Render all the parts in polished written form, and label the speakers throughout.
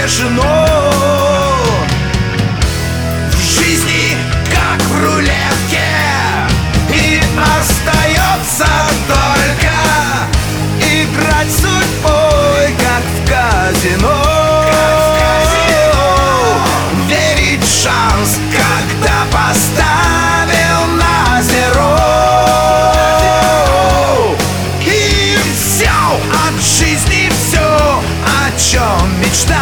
Speaker 1: предрешено. В жизни, как в рулетке, и остается только играть судьбой, как в казино. Верить в шанс, когда поставил на зеро. И взял от жизни все, о чем мечтал.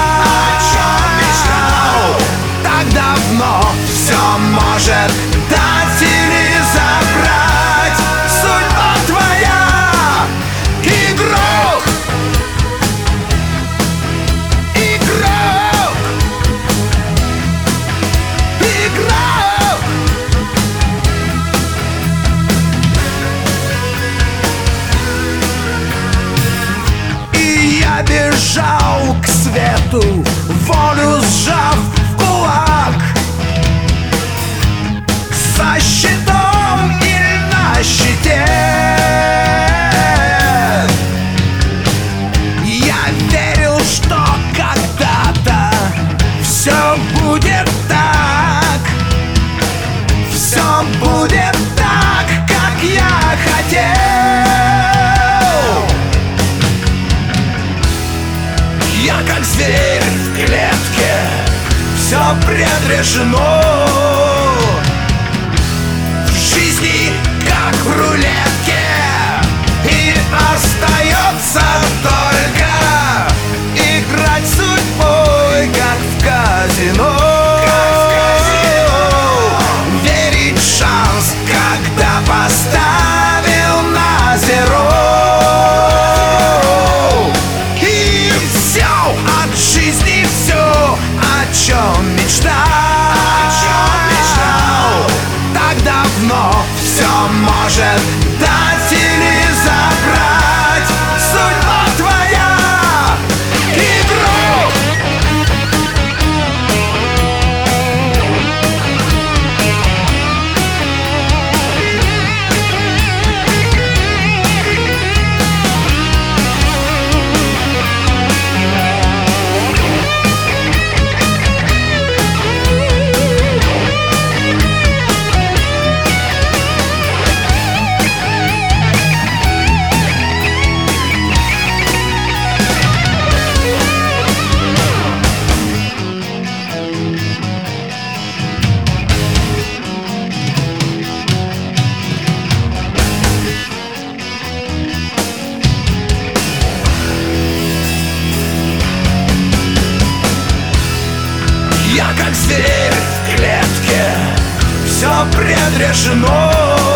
Speaker 1: Так давно все может дать или забрать. Судьба твоя, игрок. Игрок. Игрок. И я бежал к свету, волю сжав в кулак. Со щитом или на щите. Я верил, что когда-то все будет так. Все будет так, как я хотел. Я как зверь в клетке, все предрешено. В жизни, как в рулетке, и остается только играть судьбой, как в казино. Верить в шанс, когда поставил на зеро. И взял от жизни все, о чем мечтал. Так давно все может дать или забрать. Судьба твоя, игрок. Я как зверь в клетке, все предрешено.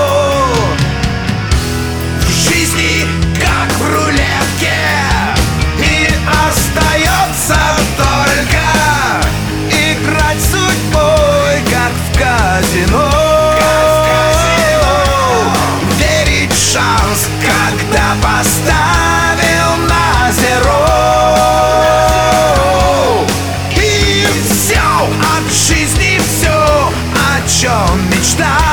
Speaker 1: В жизни, как в рулетке, и остается только играть судьбой, как в казино. Верить в шанс, когда поставил на зеро. От жизни все, о чем мечтал.